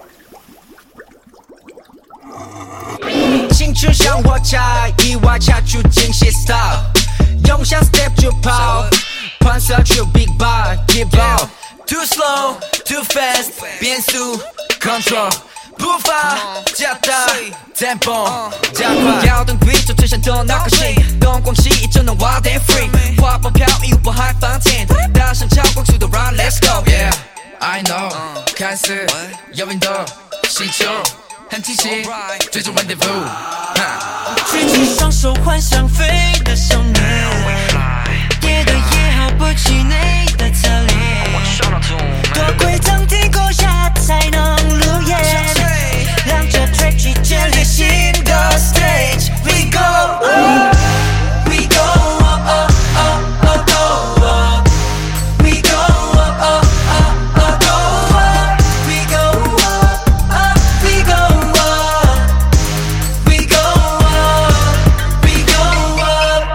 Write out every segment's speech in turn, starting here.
青春像火柴，意外掐出惊喜 style， 用下 step 就跑，盘算出 big bar keep on too slow too fast， 变速 control。步伐加大 tempo 加快，摇动宇宙最闪动那颗心，东光西一整能 wild and free， 花瓣飘逸我海放天，大声超光速的 run let's go yeah I know 看似遥远的星球很清晰，追逐 rendezvous， 举起双手幻想飞的少年，跌的也好不气馁的侧脸，多亏曾听过下才能入夜，让这 track 去建立新的 stage。 We go up, we go up, up, up, up, go up. We go up, up, up, up, go up. We go up, up, we go up. We go up, we go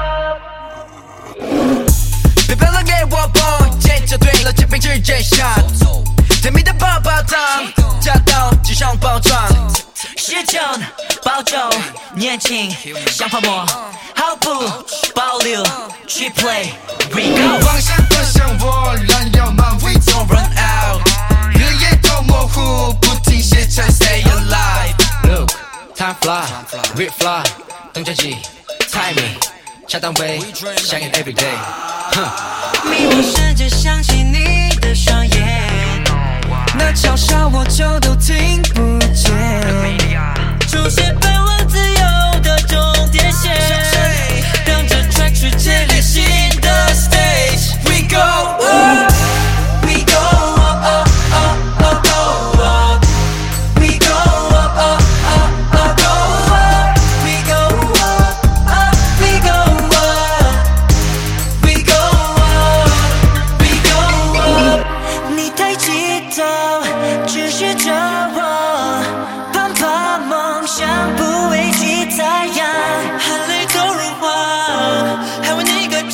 up. 别笨了给我蹦，尖叫对了，这边直接上，甜蜜的棒棒糖，加到机上包装。 时间保重，年轻像泡沫，毫不保留去 play。We go， 方向奔向我，燃药满，We don't run out， 日夜都模糊，不停歇才 stay alive。Look， time fly，we fly， 动脚机 timing， 恰当位，响应 every day。 迷惘世界想起你的双眼， 那嘲笑我就都听不见， 出现奔往自由的终点线，让这 track 去建立新的 stage。 We go up， We go up, up, up, up, go up. We go up, up, up, up, go up. We go up, up, we go up. We go up, we go up. 你太激动，只是着我，攀爬梦想不畏惧太阳，含泪都融化，还为你歌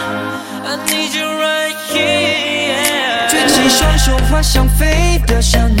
唱。I need you right here。 举起双手，幻想飞的少